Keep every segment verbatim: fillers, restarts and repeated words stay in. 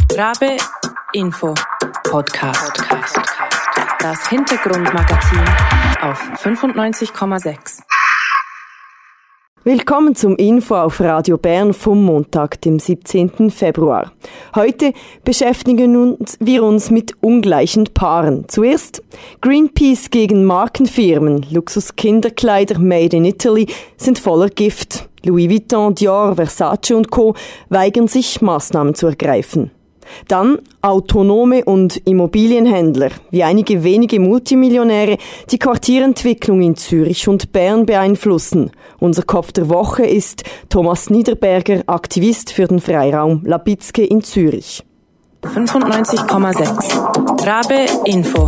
Rabe Info Podcast. Das Hintergrundmagazin auf fünfundneunzig Komma sechs. Willkommen zum Info auf Radio Bern vom Montag, dem siebzehnten Februar. Heute beschäftigen uns, wir uns mit ungleichen Paaren. Zuerst Greenpeace gegen Markenfirmen. Luxus-Kinderkleider made in Italy sind voller Gift. Louis Vuitton, Dior, Versace und Co. weigern sich, Maßnahmen zu ergreifen. Dann Autonome und Immobilienhändler, wie einige wenige Multimillionäre die Quartierentwicklung in Zürich und Bern beeinflussen. Unser Kopf der Woche ist Thomas Niederberger, Aktivist für den Freiraum Labitzke in Zürich. fünfundneunzig Komma sechs. Rabe Info.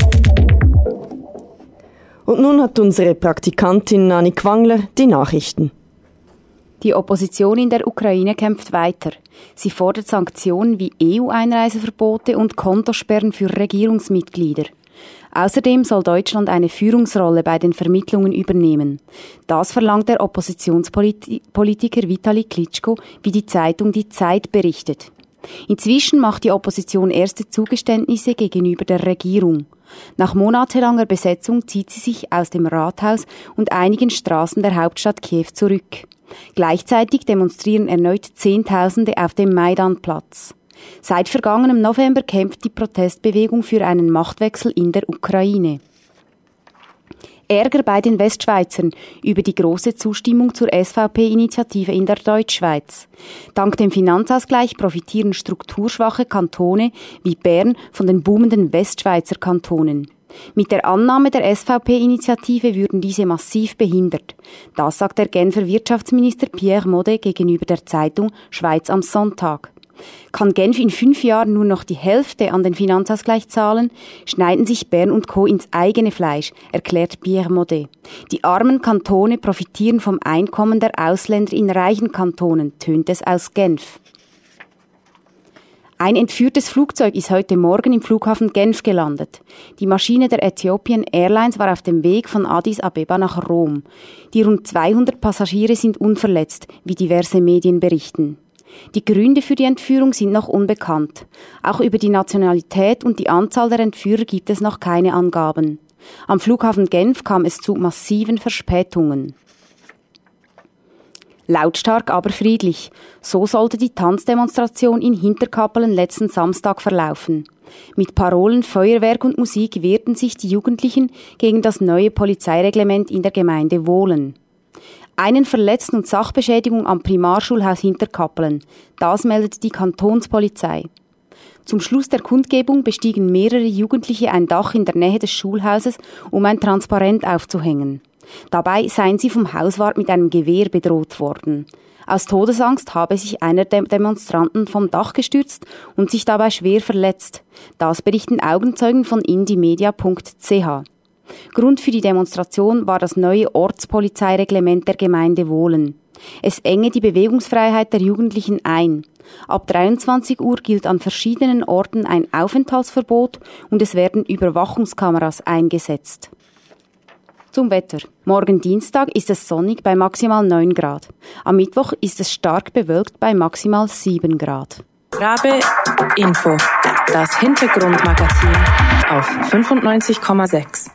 Und nun hat unsere Praktikantin Annik Wangler die Nachrichten. Die Opposition in der Ukraine kämpft weiter. Sie fordert Sanktionen wie E U-Einreiseverbote und Kontosperren für Regierungsmitglieder. Außerdem soll Deutschland eine Führungsrolle bei den Vermittlungen übernehmen. Das verlangt der Oppositionspolitiker Vitali Klitschko, wie die Zeitung Die Zeit berichtet. Inzwischen macht die Opposition erste Zugeständnisse gegenüber der Regierung. Nach monatelanger Besetzung zieht sie sich aus dem Rathaus und einigen Straßen der Hauptstadt Kiew zurück. Gleichzeitig demonstrieren erneut Zehntausende auf dem Maidanplatz. Seit vergangenem November kämpft die Protestbewegung für einen Machtwechsel in der Ukraine. Ärger bei den Westschweizern über die große Zustimmung zur S V P-Initiative in der Deutschschweiz. Dank dem Finanzausgleich profitieren strukturschwache Kantone wie Bern von den boomenden Westschweizer Kantonen. Mit der Annahme der S V P-Initiative würden diese massiv behindert. Das sagt der Genfer Wirtschaftsminister Pierre Modet gegenüber der Zeitung Schweiz am Sonntag. Kann Genf in fünf Jahren nur noch die Hälfte an den Finanzausgleich zahlen, schneiden sich Bern und Co. ins eigene Fleisch, erklärt Pierre Modet. Die armen Kantone profitieren vom Einkommen der Ausländer in reichen Kantonen, tönt es aus Genf. Ein entführtes Flugzeug ist heute Morgen im Flughafen Genf gelandet. Die Maschine der Ethiopian Airlines war auf dem Weg von Addis Abeba nach Rom. Die rund zweihundert Passagiere sind unverletzt, wie diverse Medien berichten. Die Gründe für die Entführung sind noch unbekannt. Auch über die Nationalität und die Anzahl der Entführer gibt es noch keine Angaben. Am Flughafen Genf kam es zu massiven Verspätungen. Lautstark, aber friedlich. So sollte die Tanzdemonstration in Hinterkappelen letzten Samstag verlaufen. Mit Parolen, Feuerwerk und Musik wehrten sich die Jugendlichen gegen das neue Polizeireglement in der Gemeinde Wohlen. Einen Verletzten und Sachbeschädigung am Primarschulhaus Hinterkappelen. Das meldet die Kantonspolizei. Zum Schluss der Kundgebung bestiegen mehrere Jugendliche ein Dach in der Nähe des Schulhauses, um ein Transparent aufzuhängen. Dabei seien sie vom Hauswart mit einem Gewehr bedroht worden. Aus Todesangst habe sich einer der Demonstranten vom Dach gestürzt und sich dabei schwer verletzt. Das berichten Augenzeugen von indymedia punkt c h. Grund für die Demonstration war das neue Ortspolizeireglement der Gemeinde Wohlen. Es enge die Bewegungsfreiheit der Jugendlichen ein. Ab dreiundzwanzig Uhr gilt an verschiedenen Orten ein Aufenthaltsverbot und es werden Überwachungskameras eingesetzt. Zum Wetter. Morgen Dienstag ist es sonnig bei maximal neun Grad. Am Mittwoch ist es stark bewölkt bei maximal sieben Grad. Rabe Info. Das Hintergrundmagazin auf fünfundneunzig Komma sechs.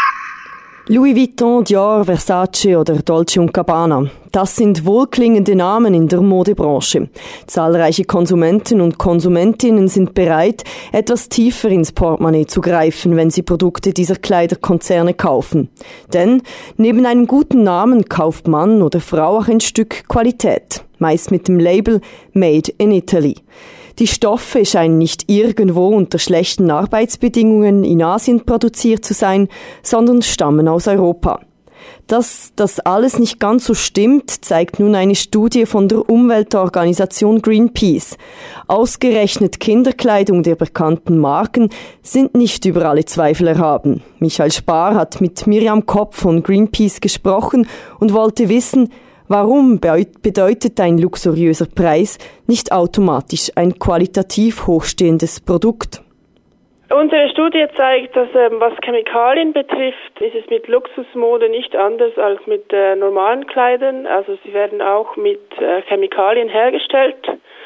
Louis Vuitton, Dior, Versace oder Dolce und Gabbana. Das sind wohlklingende Namen in der Modebranche. Zahlreiche Konsumenten und Konsumentinnen sind bereit, etwas tiefer ins Portemonnaie zu greifen, wenn sie Produkte dieser Kleiderkonzerne kaufen. Denn neben einem guten Namen kauft Mann oder Frau auch ein Stück Qualität, meist mit dem Label Made in Italy. Die Stoffe scheinen nicht irgendwo unter schlechten Arbeitsbedingungen in Asien produziert zu sein, sondern stammen aus Europa. Dass das alles nicht ganz so stimmt, zeigt nun eine Studie von der Umweltorganisation Greenpeace. Ausgerechnet Kinderkleidung der bekannten Marken sind nicht über alle Zweifel erhaben. Michael Spar hat mit Miriam Kopp von Greenpeace gesprochen und wollte wissen, warum bedeutet ein luxuriöser Preis nicht automatisch ein qualitativ hochstehendes Produkt? Unsere Studie zeigt, dass ähm, was Chemikalien betrifft, ist es mit Luxusmode nicht anders als mit äh, normalen Kleidern. Also sie werden auch mit äh, Chemikalien hergestellt.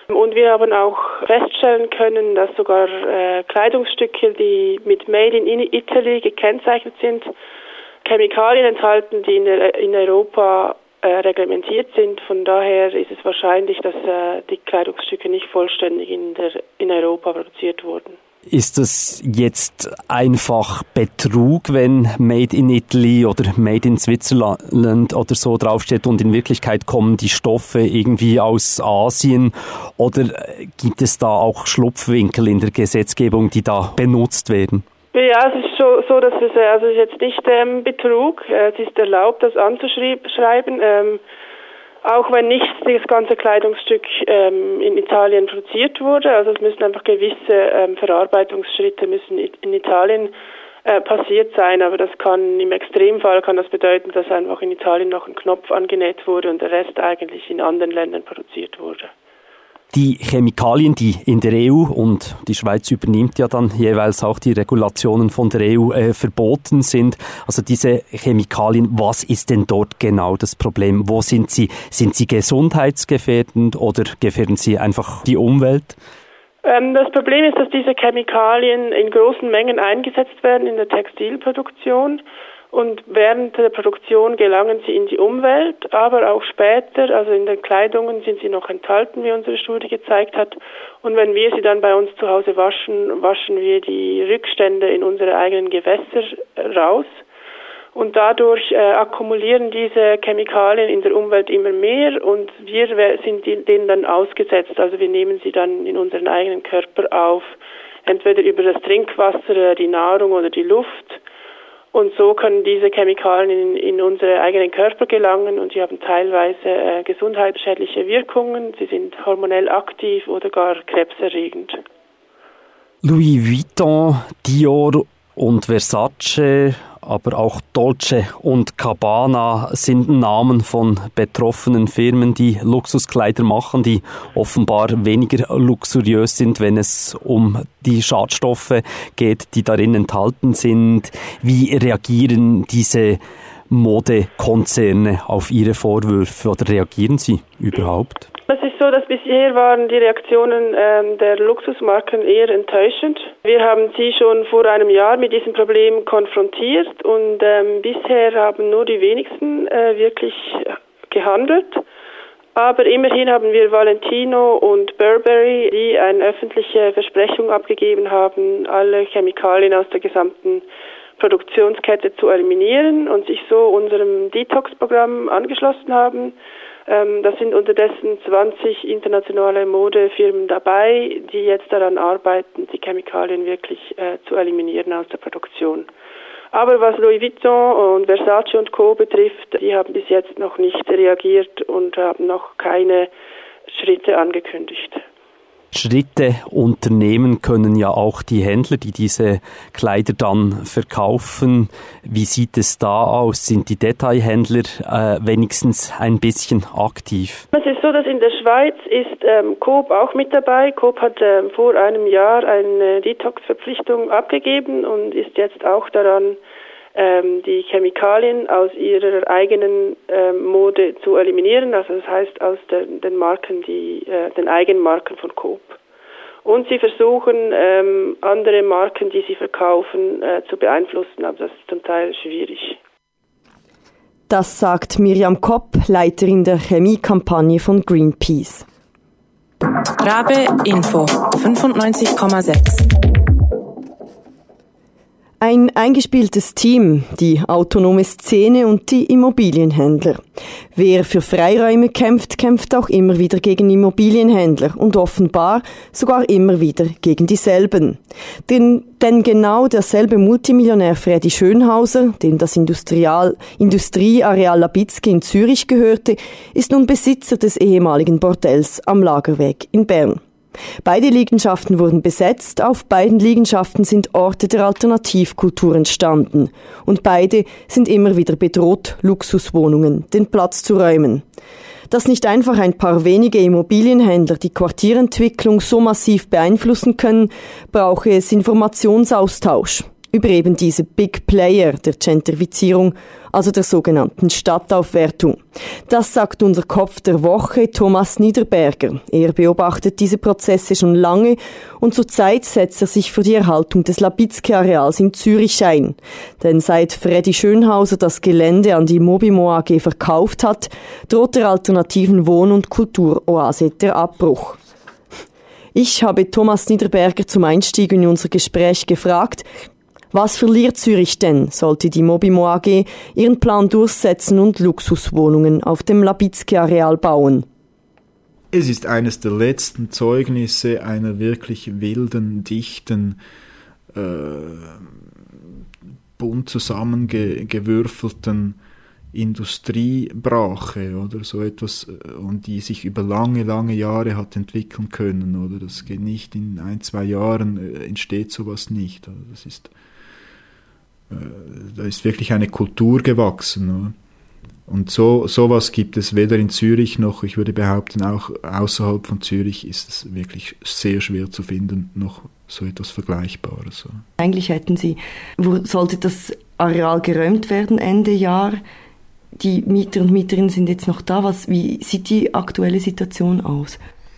Und wir haben auch feststellen können, dass sogar äh, Kleidungsstücke, die mit Made in Italy gekennzeichnet sind, Chemikalien enthalten, die in, der, in Europa äh, reglementiert sind. Von daher ist es wahrscheinlich, dass äh, die Kleidungsstücke nicht vollständig in, der, in Europa produziert wurden. Ist es jetzt einfach Betrug, wenn Made in Italy oder Made in Switzerland oder so draufsteht und in Wirklichkeit kommen die Stoffe irgendwie aus Asien? Oder gibt es da auch Schlupfwinkel in der Gesetzgebung, die da benutzt werden? Ja, es ist so, so dass es also jetzt nicht ähm, Betrug. Es ist erlaubt, das anzuschreiben. Ähm, Auch wenn nicht das ganze Kleidungsstück ähm, in Italien produziert wurde, also es müssen einfach gewisse ähm, Verarbeitungsschritte müssen in Italien äh, passiert sein, aber das kann im Extremfall kann das bedeuten, dass einfach in Italien noch ein Knopf angenäht wurde und der Rest eigentlich in anderen Ländern produziert wurde. Die Chemikalien, die in der E U, und die Schweiz übernimmt ja dann jeweils auch die Regulationen von der E U, äh, verboten sind. Also diese Chemikalien, was ist denn dort genau das Problem? Wo sind sie? Sind sie gesundheitsgefährdend oder gefährden sie einfach die Umwelt? Ähm, das Problem ist, dass diese Chemikalien in großen Mengen eingesetzt werden in der Textilproduktion. Und während der Produktion gelangen sie in die Umwelt, aber auch später, also in den Kleidungen sind sie noch enthalten, wie unsere Studie gezeigt hat. Und wenn wir sie dann bei uns zu Hause waschen, waschen wir die Rückstände in unsere eigenen Gewässer raus. Und dadurch äh, akkumulieren diese Chemikalien in der Umwelt immer mehr und wir sind denen dann ausgesetzt. Also wir nehmen sie dann in unseren eigenen Körper auf, entweder über das Trinkwasser, die Nahrung oder die Luft. Und so können diese Chemikalien in, in unsere eigenen Körper gelangen und sie haben teilweise äh, gesundheitsschädliche Wirkungen. Sie sind hormonell aktiv oder gar krebserregend. Louis Vuitton, Dior und Versace, aber auch Dolce und Gabbana sind Namen von betroffenen Firmen, die Luxuskleider machen, die offenbar weniger luxuriös sind, wenn es um die Schadstoffe geht, die darin enthalten sind. Wie reagieren diese Modekonzerne auf ihre Vorwürfe oder reagieren sie überhaupt? Es ist so, dass bisher waren die Reaktionen ähm, der Luxusmarken eher enttäuschend. Wir haben sie schon vor einem Jahr mit diesem Problem konfrontiert und ähm, bisher haben nur die wenigsten äh, wirklich gehandelt. Aber immerhin haben wir Valentino und Burberry, die eine öffentliche Versprechung abgegeben haben, alle Chemikalien aus der gesamten Produktionskette zu eliminieren und sich so unserem Detox-Programm angeschlossen haben. Ähm, da sind unterdessen zwanzig internationale Modefirmen dabei, die jetzt daran arbeiten, die Chemikalien wirklich äh, zu eliminieren aus der Produktion. Aber was Louis Vuitton und Versace und Co. betrifft, die haben bis jetzt noch nicht reagiert und haben noch keine Schritte angekündigt. Schritte unternehmen können ja auch die Händler, die diese Kleider dann verkaufen. Wie sieht es da aus? Sind die Detailhändler äh, wenigstens ein bisschen aktiv? Es ist so, dass in der Schweiz ist ähm, Coop auch mit dabei. Coop hat ähm, vor einem Jahr eine Detox-Verpflichtung abgegeben und ist jetzt auch daran, ähm, die Chemikalien aus ihrer eigenen ähm, Mode zu eliminieren. Also das heißt aus den, den Marken, die äh, den Eigenmarken von Coop. Und sie versuchen, ähm, andere Marken, die sie verkaufen, äh, zu beeinflussen, aber das ist zum Teil schwierig. Das sagt Miriam Kopp, Leiterin der Chemiekampagne von Greenpeace. Rabe Info fünfundneunzig Komma sechs. Ein eingespieltes Team, die autonome Szene und die Immobilienhändler. Wer für Freiräume kämpft, kämpft auch immer wieder gegen Immobilienhändler und offenbar sogar immer wieder gegen dieselben. Denn, denn genau derselbe Multimillionär Freddy Schönhauser, dem das Industrial, Industrieareal Labitzky in Zürich gehörte, ist nun Besitzer des ehemaligen Bordells am Lagerweg in Bern. Beide Liegenschaften wurden besetzt, auf beiden Liegenschaften sind Orte der Alternativkultur entstanden und beide sind immer wieder bedroht, Luxuswohnungen den Platz zu räumen. Dass nicht einfach ein paar wenige Immobilienhändler die Quartierentwicklung so massiv beeinflussen können, brauche es Informationsaustausch. über eben diese Big Player der Gentrifizierung, also der sogenannten Stadtaufwertung. Das sagt unser Kopf der Woche, Thomas Niederberger. Er beobachtet diese Prozesse schon lange und zurzeit setzt er sich für die Erhaltung des Labitzky-Areals in Zürich ein. Denn seit Freddy Schönhauser das Gelände an die Mobimo A G verkauft hat, droht der alternativen Wohn- und Kulturoase der Abbruch. Ich habe Thomas Niederberger zum Einstieg in unser Gespräch gefragt, was verliert Zürich denn, sollte die Mobimo A G ihren Plan durchsetzen und Luxuswohnungen auf dem Labitzky-Areal bauen? Es ist eines der letzten Zeugnisse einer wirklich wilden, dichten, äh, bunt zusammengewürfelten Industriebrache oder so etwas, und die sich über lange, lange Jahre hat entwickeln können, oder das geht nicht in ein, zwei Jahren, entsteht sowas nicht. Also das ist, äh, da ist wirklich eine Kultur gewachsen, oder? Und so sowas gibt es weder in Zürich noch, ich würde behaupten, auch außerhalb von Zürich ist es wirklich sehr schwer zu finden, noch so etwas Vergleichbares. Oder? Eigentlich hätten Sie, wo sollte das Areal geräumt werden Ende Jahr? Die Mieter und Mieterinnen sind jetzt noch da. Was, wie sieht die aktuelle Situation aus?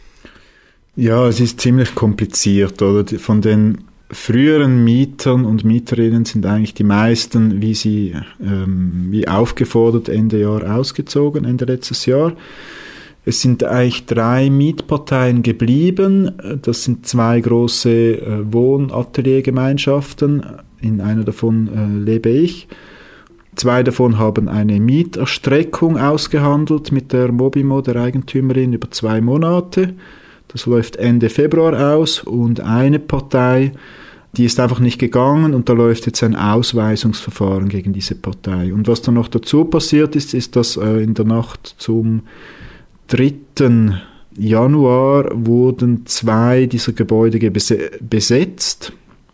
Ja, es ist ziemlich kompliziert, oder? Von den früheren Mietern und Mieterinnen sind eigentlich die meisten, wie sie ähm, wie aufgefordert, Ende Jahr ausgezogen, Ende letztes Jahr. Es sind eigentlich drei Mietparteien geblieben. Das sind zwei große äh, Wohnateliergemeinschaften. In einer davon äh, lebe ich. Zwei davon haben eine Mieterstreckung ausgehandelt mit der Mobimo, der Eigentümerin, über zwei Monate. Das läuft Ende Februar aus. Und eine Partei, die ist einfach nicht gegangen, und da läuft jetzt ein Ausweisungsverfahren gegen diese Partei. Und was dann noch dazu passiert ist, ist, dass äh, in der Nacht zum dritten Januar wurden zwei dieser Gebäude bese- besetzt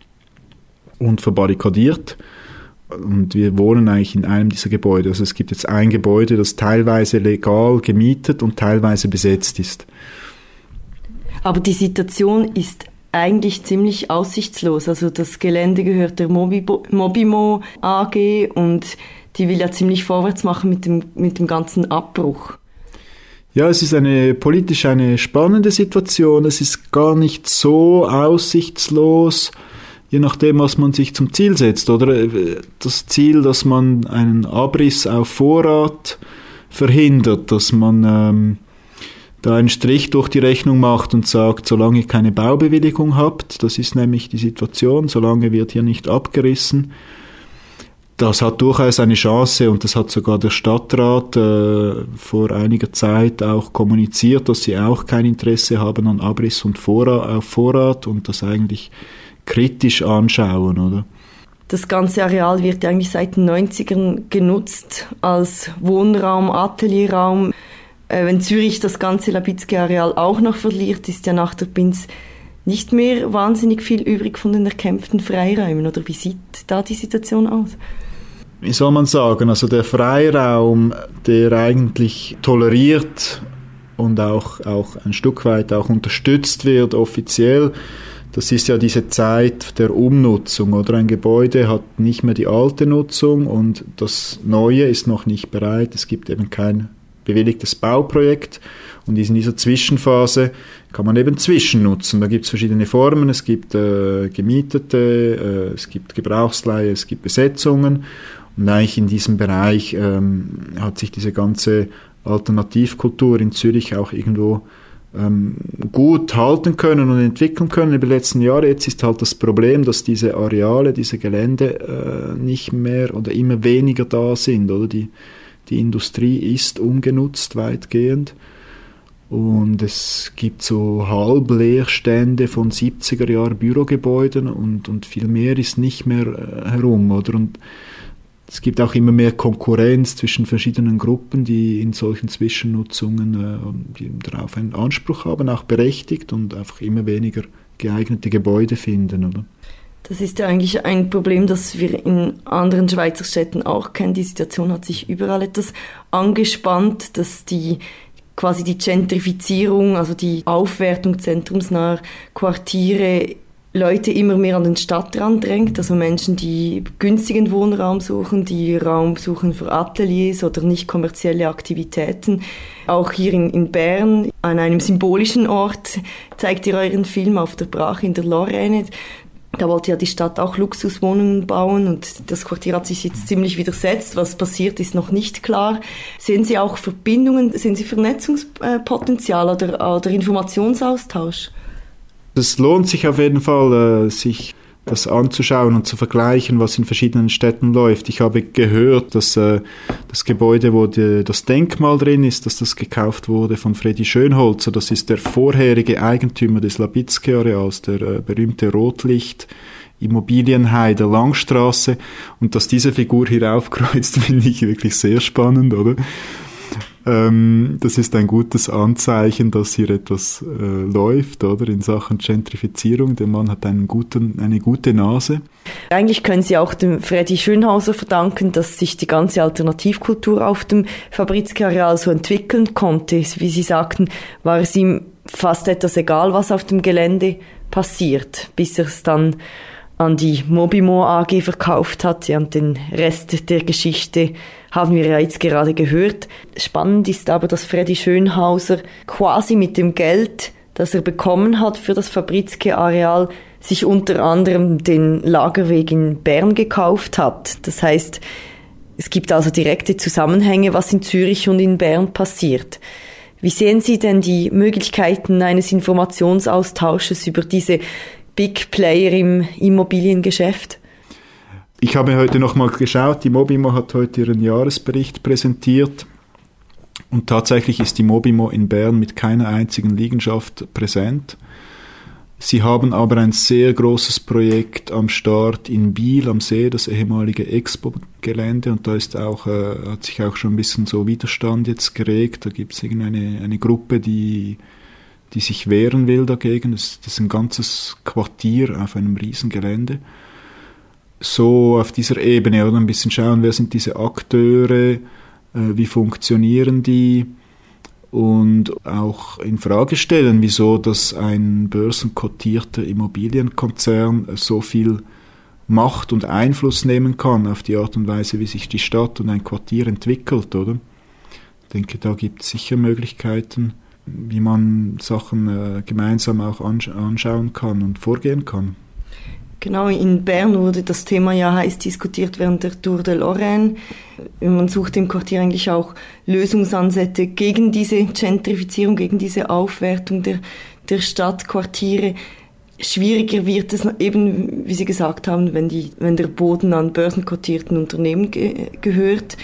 und verbarrikadiert. Und wir wohnen eigentlich in einem dieser Gebäude. Also es gibt jetzt ein Gebäude, das teilweise legal gemietet und teilweise besetzt ist. Aber die Situation ist eigentlich ziemlich aussichtslos. Also das Gelände gehört der Mobimo, Mobimo A G und die will ja ziemlich vorwärts machen mit dem, mit dem ganzen Abbruch. Ja, es ist eine politisch eine spannende Situation. Es ist gar nicht so aussichtslos, je nachdem, was man sich zum Ziel setzt, oder? Das Ziel, dass man einen Abriss auf Vorrat verhindert, dass man ähm, da einen Strich durch die Rechnung macht und sagt, solange ihr keine Baubewilligung habt, das ist nämlich die Situation, solange wird hier nicht abgerissen. Das hat durchaus eine Chance, und das hat sogar der Stadtrat äh, vor einiger Zeit auch kommuniziert, dass sie auch kein Interesse haben an Abriss und Vorrat, auf Vorrat und das eigentlich kritisch anschauen, oder? Das ganze Areal wird eigentlich seit den neunzigern genutzt als Wohnraum, Atelierraum. Äh, wenn Zürich das ganze Labitzky-Areal auch noch verliert, ist ja nach der Binz nicht mehr wahnsinnig viel übrig von den erkämpften Freiräumen. Oder wie sieht da die Situation aus? Wie soll man sagen, also der Freiraum, der eigentlich toleriert und auch, auch ein Stück weit auch unterstützt wird offiziell, das ist ja diese Zeit der Umnutzung, oder? Ein Gebäude hat nicht mehr die alte Nutzung und das Neue ist noch nicht bereit. Es gibt eben kein bewilligtes Bauprojekt, und in dieser Zwischenphase kann man eben zwischennutzen. Da gibt es verschiedene Formen. Es gibt äh, Gemietete, äh, es gibt Gebrauchsleihe, es gibt Besetzungen, und eigentlich in diesem Bereich ähm, hat sich diese ganze Alternativkultur in Zürich auch irgendwo Ähm, gut halten können und entwickeln können über die letzten Jahre. Jetzt ist halt das Problem, dass diese Areale, diese Gelände äh, nicht mehr oder immer weniger da sind, oder? Die, die Industrie ist ungenutzt weitgehend, und es gibt so Halbleerstände von siebziger Jahre Bürogebäuden, und, und viel mehr ist nicht mehr äh, herum, oder? Und es gibt auch immer mehr Konkurrenz zwischen verschiedenen Gruppen, die in solchen Zwischennutzungen äh, die darauf einen Anspruch haben, auch berechtigt, und einfach immer weniger geeignete Gebäude finden, oder? Das ist ja eigentlich ein Problem, das wir in anderen Schweizer Städten auch kennen. Die Situation hat sich überall etwas angespannt, dass die quasi die Gentrifizierung, also die Aufwertung zentrumsnaher Quartiere Leute immer mehr an den Stadtrand drängt, also Menschen, die günstigen Wohnraum suchen, die Raum suchen für Ateliers oder nicht kommerzielle Aktivitäten. Auch hier in, in Bern, an einem symbolischen Ort, zeigt ihr euren Film auf der Brache in der Lorraine. Da wollte ja die Stadt auch Luxuswohnungen bauen und das Quartier hat sich jetzt ziemlich widersetzt. Was passiert, ist noch nicht klar. Sehen Sie auch Verbindungen, sehen Sie Vernetzungspotenzial oder, oder Informationsaustausch? Es lohnt sich auf jeden Fall, äh, sich das anzuschauen und zu vergleichen, was in verschiedenen Städten läuft. Ich habe gehört, dass äh, das Gebäude, wo die, das Denkmal drin ist, dass das gekauft wurde von Freddy Schönholzer. Das ist der vorherige Eigentümer des Labitzky-Areals, der äh, berühmte Rotlicht Immobilienhai der Langstraße. Und dass diese Figur hier aufkreuzt, finde ich wirklich sehr spannend, oder? Ähm, das ist ein gutes Anzeichen, dass hier etwas äh, läuft, oder, in Sachen Gentrifizierung. Der Mann hat einen guten, eine gute Nase. Eigentlich können Sie auch dem Freddy Schönholzer verdanken, dass sich die ganze Alternativkultur auf dem Fabritzky-Areal so entwickeln konnte. Wie Sie sagten, war es ihm fast etwas egal, was auf dem Gelände passiert, bis er es dann an die Mobimo A G verkauft hat. Ja, und den Rest der Geschichte haben wir ja jetzt gerade gehört. Spannend ist aber, dass Freddy Schönholzer quasi mit dem Geld, das er bekommen hat für das Fabritzky-Areal, sich unter anderem den Lagerweg in Bern gekauft hat. Das heißt, es gibt also direkte Zusammenhänge, was in Zürich und in Bern passiert. Wie sehen Sie denn die Möglichkeiten eines Informationsaustausches über diese Big Player im Immobiliengeschäft? Ich habe heute noch mal geschaut, die Mobimo hat heute ihren Jahresbericht präsentiert und tatsächlich ist die Mobimo in Bern mit keiner einzigen Liegenschaft präsent. Sie haben aber ein sehr großes Projekt am Start in Biel am See, das ehemalige Expo-Gelände, und da ist auch, äh, hat sich auch schon ein bisschen so Widerstand jetzt geregt. Da gibt es irgendeine eine Gruppe, die die sich wehren will dagegen. Das, das ist ein ganzes Quartier auf einem riesen Gelände. So auf dieser Ebene, oder ein bisschen schauen, wer sind diese Akteure, äh, wie funktionieren die, und auch in Frage stellen, wieso dass ein börsenkotierter Immobilienkonzern so viel Macht und Einfluss nehmen kann auf die Art und Weise, wie sich die Stadt und ein Quartier entwickelt, oder? Ich denke, da gibt es sicher Möglichkeiten, wie man Sachen äh, gemeinsam auch ansch- anschauen kann und vorgehen kann. Genau, in Bern wurde das Thema ja heiß diskutiert während der Tour de Lorraine. Man sucht im Quartier eigentlich auch Lösungsansätze gegen diese Gentrifizierung, gegen diese Aufwertung der, der Stadtquartiere. Schwieriger wird es eben, wie Sie gesagt haben, wenn, die, wenn der Boden an börsenkotierten Unternehmen ge- gehört.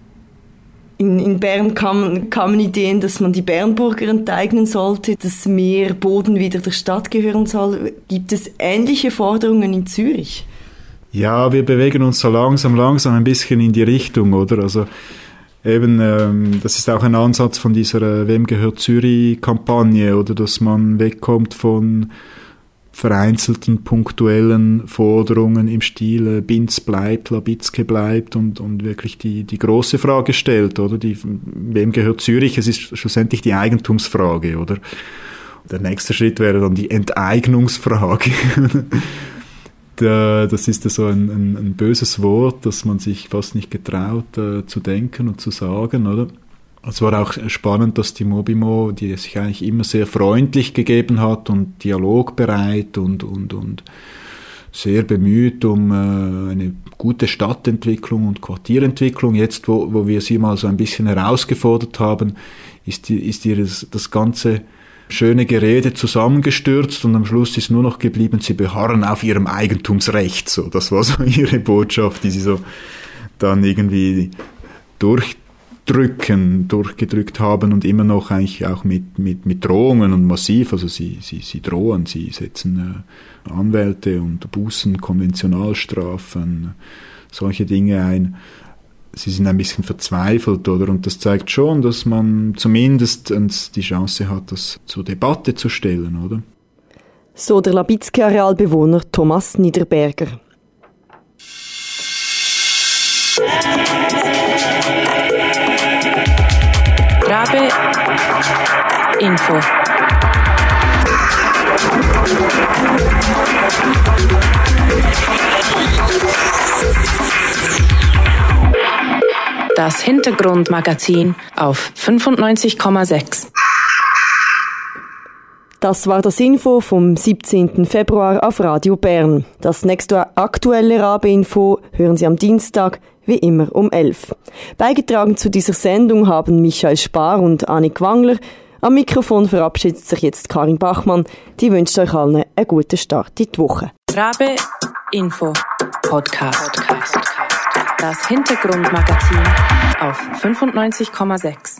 In, in Bern kamen, kamen Ideen, dass man die Bernburger enteignen sollte, dass mehr Boden wieder der Stadt gehören soll. Gibt es ähnliche Forderungen in Zürich? Ja, wir bewegen uns so langsam, langsam ein bisschen in die Richtung, oder? Also eben, ähm, das ist auch ein Ansatz von dieser äh, Wem gehört Zürich-Kampagne, oder dass man wegkommt von vereinzelten, punktuellen Forderungen im Stil Binz bleibt, Labitzky bleibt und, und wirklich die, die große Frage stellt, oder? Die, wem gehört Zürich? Es ist schlussendlich die Eigentumsfrage, oder? Der nächste Schritt wäre dann die Enteignungsfrage. Das ist ja so ein, ein, ein böses Wort, das man sich fast nicht getraut äh, zu denken und zu sagen, oder? Es war auch spannend, dass die Mobimo, die sich eigentlich immer sehr freundlich gegeben hat und dialogbereit und, und, und sehr bemüht um äh, eine gute Stadtentwicklung und Quartierentwicklung. Jetzt, wo, wo wir sie mal so ein bisschen herausgefordert haben, ist, die, ist ihr das, das ganze schöne Gerede zusammengestürzt und am Schluss ist nur noch geblieben, sie beharren auf ihrem Eigentumsrecht. So, das war so ihre Botschaft, die sie so dann irgendwie durch drücken, durchgedrückt haben und immer noch eigentlich auch mit, mit, mit Drohungen und massiv, also sie, sie, sie drohen, sie setzen äh, Anwälte und Bußen, Konventionalstrafen, solche Dinge ein. Sie sind ein bisschen verzweifelt, oder? Und das zeigt schon, dass man zumindest die Chance hat, das zur Debatte zu stellen, oder? So der Labitzky-Arealbewohner Thomas Niederberger. Rabe Info. Das Hintergrundmagazin auf fünfundneunzig Komma sechs. Das war das Info vom siebzehnten Februar auf Radio Bern. Das nächste aktuelle Rabe-Info hören Sie am Dienstag, wie immer um elf. Beigetragen zu dieser Sendung haben Michael Spar und Annik Wangler. Am Mikrofon verabschiedet sich jetzt Karin Bachmann. Die wünscht euch allen einen guten Start in die Woche. Rabe Info Podcast. Das Hintergrundmagazin auf fünfundneunzig Komma sechs.